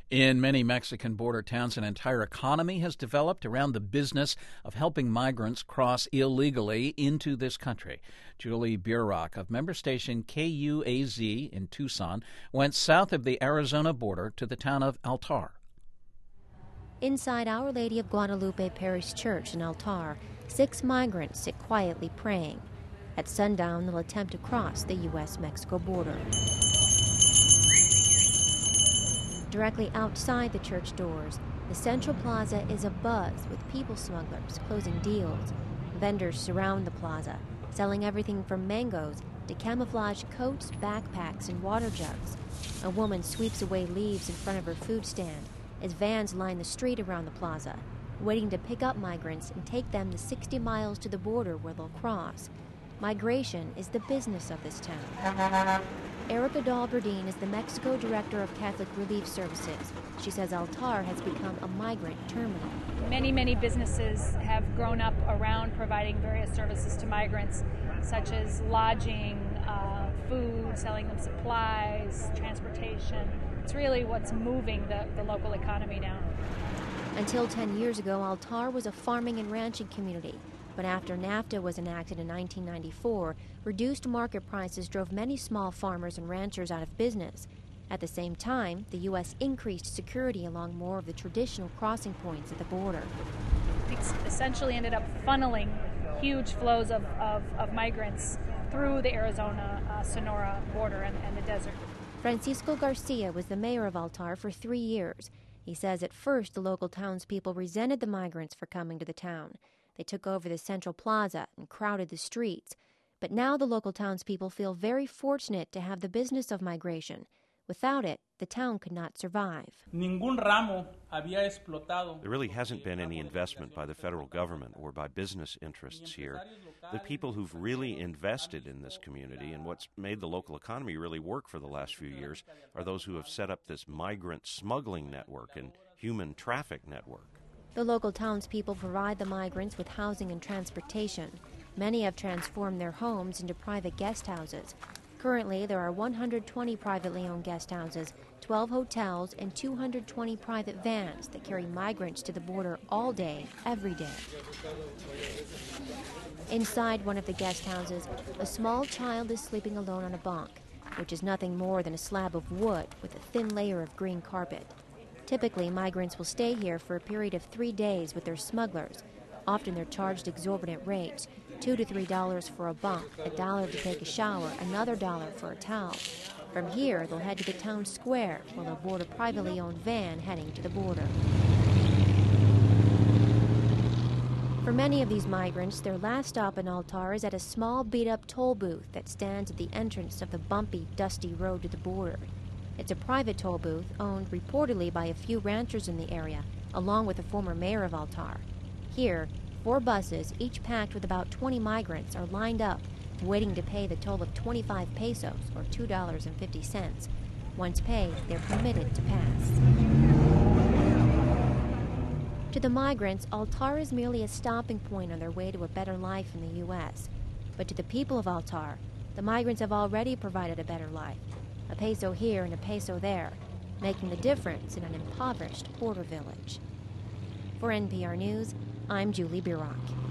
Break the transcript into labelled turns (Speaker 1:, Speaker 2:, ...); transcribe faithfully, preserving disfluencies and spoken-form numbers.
Speaker 1: In many Mexican border towns, an entire economy has developed around the business of helping migrants cross illegally into this country. Julie Burach of member station K U A Z in Tucson went south of the Arizona border to the town of Altar.
Speaker 2: Inside Our Lady of Guadalupe Parish Church in Altar, six migrants sit quietly praying. At sundown, they'll attempt to cross the U S Mexico border. Directly outside the church doors, the central plaza is abuzz with people smugglers closing deals. Vendors surround the plaza, selling everything from mangoes to camouflage coats, backpacks, and water jugs. A woman sweeps away leaves in front of her food stand as vans line the street around the plaza, waiting to pick up migrants and take them the sixty miles to the border where they'll cross. Migration is the business of this town. Erica Dalberdine is the Mexico Director of Catholic Relief Services. She says Altar has become a migrant terminal.
Speaker 3: Many, many businesses have grown up around providing various services to migrants, such as lodging, uh, food, selling them supplies, transportation. It's really what's moving the, the local economy now.
Speaker 2: Until ten years ago, Altar was a farming and ranching community. But after NAFTA was enacted in nineteen ninety-four, reduced market prices drove many small farmers and ranchers out of business. At the same time, the U S increased security along more of the traditional crossing points at the border.
Speaker 3: It essentially ended up funneling huge flows of, of, of migrants through the Arizona-Sonora uh, border and, and the desert.
Speaker 2: Francisco Garcia was the mayor of Altar for three years. He says at first the local townspeople resented the migrants for coming to the town. They took over the central plaza and crowded the streets. But now the local townspeople feel very fortunate to have the business of migration. Without it, the town could not survive.
Speaker 4: There
Speaker 5: really hasn't been any investment by the federal government or by business interests here. The people who've really invested in this community and what's made the local economy really work for the last few years are those who have set up this migrant smuggling network and human traffic network.
Speaker 2: The local townspeople provide the migrants with housing and transportation. Many have transformed their homes into private guest houses. Currently, there are one hundred twenty privately owned guest houses, twelve hotels, and two hundred twenty private vans that carry migrants to the border all day, every day. Inside one of the guest houses, a small child is sleeping alone on a bunk, which is nothing more than a slab of wood with a thin layer of green carpet. Typically, migrants will stay here for a period of three days with their smugglers. Often they're charged exorbitant rates, two to three dollars for a bunk, a dollar to take a shower, another dollar for a towel. From here, they'll head to the town square, where they'll board a privately owned van heading to the border. For many of these migrants, their last stop in Altar is at a small beat-up toll booth that stands at the entrance of the bumpy, dusty road to the border. It's a private toll booth owned reportedly by a few ranchers in the area, along with the former mayor of Altar. Here, four buses, each packed with about twenty migrants, are lined up, waiting to pay the toll of twenty-five pesos, or two dollars and fifty cents. Once paid, they're permitted to pass. To the migrants, Altar is merely a stopping point on their way to a better life in the U S But to the people of Altar, the migrants have already provided a better life. A peso here and a peso there, making the difference in an impoverished border village. For N P R News, I'm Julie Burach.